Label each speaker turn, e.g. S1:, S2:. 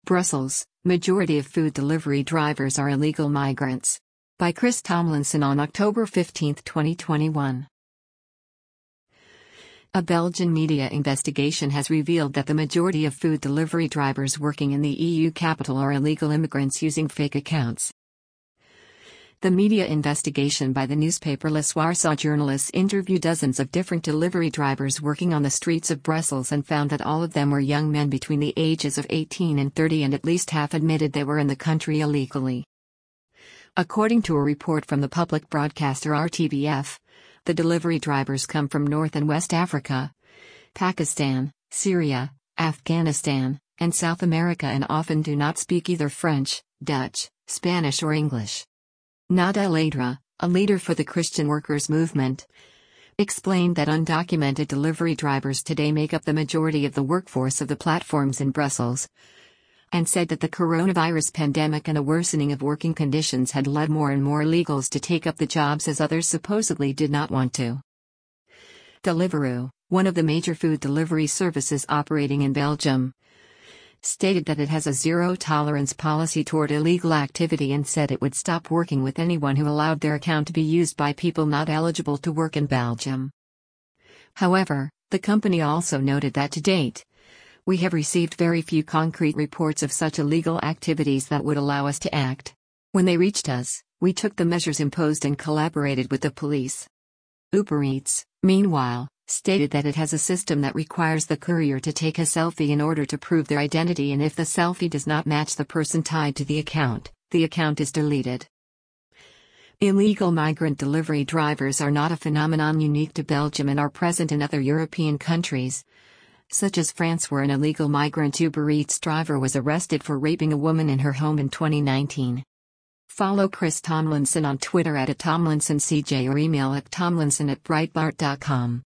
S1: Brussels, majority of food delivery drivers are illegal migrants. By Chris Tomlinson on October 15, 2021. A Belgian media investigation has revealed that the majority of food delivery drivers working in the EU capital are illegal immigrants using fake accounts. The media investigation by the newspaper Le Soir saw journalists interview dozens of different delivery drivers working on the streets of Brussels and found that all of them were young men between the ages of 18 and 30, and at least half admitted they were in the country illegally. According to a report from the public broadcaster RTBF, the delivery drivers come from North and West Africa, Pakistan, Syria, Afghanistan, and South America, and often do not speak either French, Dutch, Spanish or English. Nada El-Adra, a leader for the Christian Workers Movement, explained that undocumented delivery drivers today make up the majority of the workforce of the platforms in Brussels, and said that the coronavirus pandemic and a worsening of working conditions had led more and more illegals to take up the jobs as others supposedly did not want to. Deliveroo, one of the major food delivery services operating in Belgium, stated that it has a zero-tolerance policy toward illegal activity and said it would stop working with anyone who allowed their account to be used by people not eligible to work in Belgium. However, the company also noted that to date, we have received very few concrete reports of such illegal activities that would allow us to act. When they reached us, we took the measures imposed and collaborated with the police. Uber Eats, meanwhile, stated that it has a system that requires the courier to take a selfie in order to prove their identity, and if the selfie does not match the person tied to the account is deleted. Illegal migrant delivery drivers are not a phenomenon unique to Belgium and are present in other European countries, such as France, where an illegal migrant Uber Eats driver was arrested for raping a woman in her home in 2019. Follow Chris Tomlinson on Twitter @TomlinsonCJ or email at tomlinson@breitbart.com.